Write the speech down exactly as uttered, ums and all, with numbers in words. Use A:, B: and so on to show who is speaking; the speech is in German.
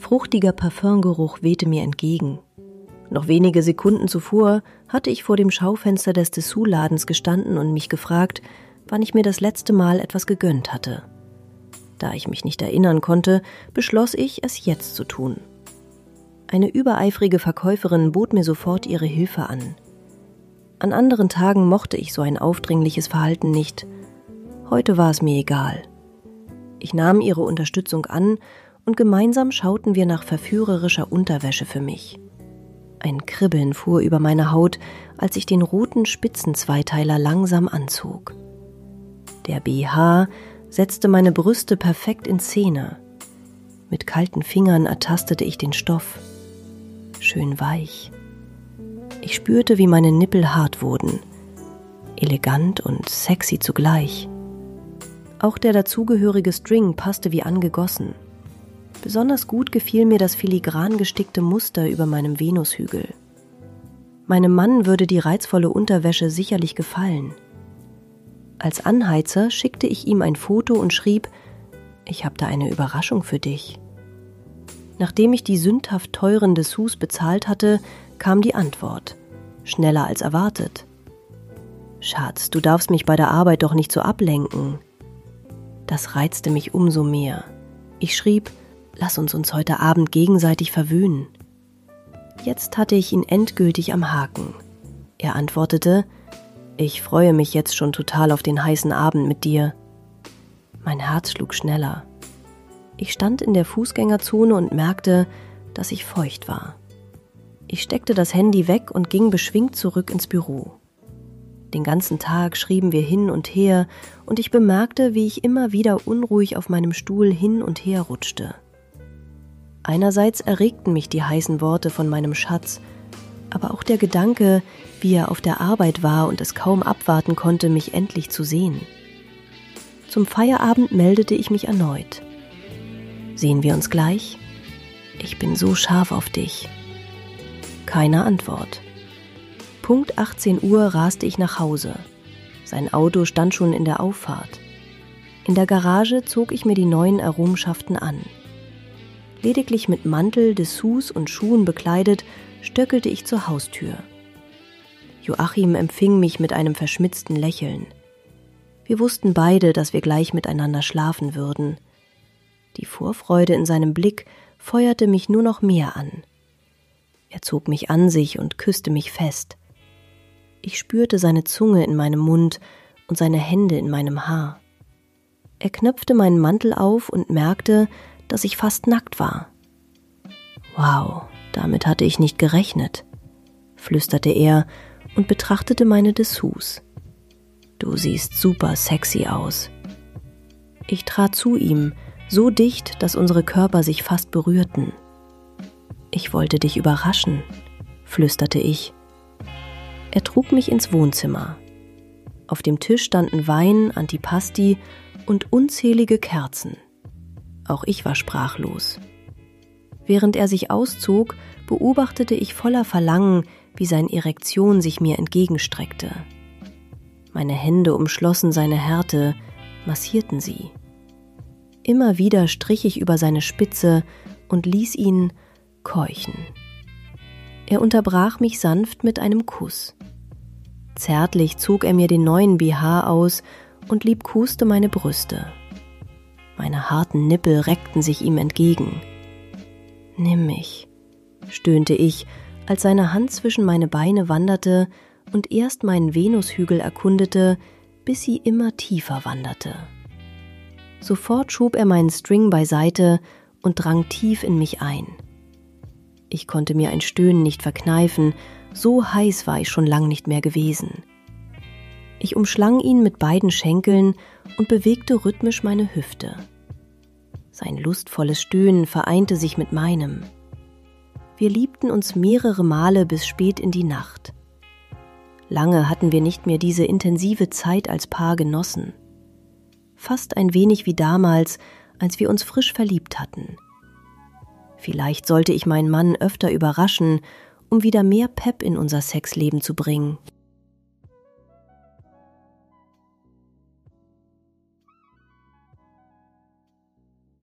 A: Fruchtiger Parfümgeruch wehte mir entgegen. Noch wenige Sekunden zuvor hatte ich vor dem Schaufenster des Dessous-Ladens gestanden und mich gefragt, wann ich mir das letzte Mal etwas gegönnt hatte. Da ich mich nicht erinnern konnte, beschloss ich, es jetzt zu tun. Eine übereifrige Verkäuferin bot mir sofort ihre Hilfe an. An anderen Tagen mochte ich so ein aufdringliches Verhalten nicht. Heute war es mir egal. Ich nahm ihre Unterstützung an und gemeinsam schauten wir nach verführerischer Unterwäsche für mich. Ein Kribbeln fuhr über meine Haut, als ich den roten Spitzenzweiteiler langsam anzog. Der B H setzte meine Brüste perfekt in Szene. Mit kalten Fingern ertastete ich den Stoff. Schön weich. Ich spürte, wie meine Nippel hart wurden. Elegant und sexy zugleich. Auch der dazugehörige String passte wie angegossen. Besonders gut gefiel mir das filigran gestickte Muster über meinem Venushügel. Meinem Mann würde die reizvolle Unterwäsche sicherlich gefallen. Als Anheizer schickte ich ihm ein Foto und schrieb: Ich habe da eine Überraschung für dich. Nachdem ich die sündhaft teuren Dessous bezahlt hatte, kam die Antwort. Schneller als erwartet. Schatz, du darfst mich bei der Arbeit doch nicht so ablenken. Das reizte mich umso mehr. Ich schrieb: Lass uns uns heute Abend gegenseitig verwöhnen. Jetzt hatte ich ihn endgültig am Haken. Er antwortete: Ich freue mich jetzt schon total auf den heißen Abend mit dir. Mein Herz schlug schneller. Ich stand in der Fußgängerzone und merkte, dass ich feucht war. Ich steckte das Handy weg und ging beschwingt zurück ins Büro. Den ganzen Tag schrieben wir hin und her und ich bemerkte, wie ich immer wieder unruhig auf meinem Stuhl hin und her rutschte. Einerseits erregten mich die heißen Worte von meinem Schatz, aber auch der Gedanke, wie er auf der Arbeit war und es kaum abwarten konnte, mich endlich zu sehen. Zum Feierabend meldete ich mich erneut. Sehen wir uns gleich? Ich bin so scharf auf dich. Keine Antwort. Punkt achtzehn Uhr raste ich nach Hause. Sein Auto stand schon in der Auffahrt. In der Garage zog ich mir die neuen Errungenschaften an. Lediglich mit Mantel, Dessous und Schuhen bekleidet, stöckelte ich zur Haustür. Joachim empfing mich mit einem verschmitzten Lächeln. Wir wussten beide, dass wir gleich miteinander schlafen würden. Die Vorfreude in seinem Blick feuerte mich nur noch mehr an. Er zog mich an sich und küsste mich fest. Ich spürte seine Zunge in meinem Mund und seine Hände in meinem Haar. Er knöpfte meinen Mantel auf und merkte, dass ich fast nackt war. »Wow, damit hatte ich nicht gerechnet«, flüsterte er und betrachtete meine Dessous. »Du siehst super sexy aus.« Ich trat zu ihm, so dicht, dass unsere Körper sich fast berührten. »Ich wollte dich überraschen«, flüsterte ich. Er trug mich ins Wohnzimmer. Auf dem Tisch standen Wein, Antipasti und unzählige Kerzen. Auch ich war sprachlos. Während er sich auszog, beobachtete ich voller Verlangen, wie seine Erektion sich mir entgegenstreckte. Meine Hände umschlossen seine Härte, massierten sie. Immer wieder strich ich über seine Spitze und ließ ihn keuchen. Er unterbrach mich sanft mit einem Kuss. Zärtlich zog er mir den neuen B H aus und liebkoste meine Brüste. Meine harten Nippel reckten sich ihm entgegen. »Nimm mich«, stöhnte ich, als seine Hand zwischen meine Beine wanderte und erst meinen Venushügel erkundete, bis sie immer tiefer wanderte. Sofort schob er meinen String beiseite und drang tief in mich ein. Ich konnte mir ein Stöhnen nicht verkneifen, so heiß war ich schon lang nicht mehr gewesen. Ich umschlang ihn mit beiden Schenkeln und bewegte rhythmisch meine Hüfte. Sein lustvolles Stöhnen vereinte sich mit meinem. Wir liebten uns mehrere Male bis spät in die Nacht. Lange hatten wir nicht mehr diese intensive Zeit als Paar genossen. Fast ein wenig wie damals, als wir uns frisch verliebt hatten. Vielleicht sollte ich meinen Mann öfter überraschen, um wieder mehr Pep in unser Sexleben zu bringen.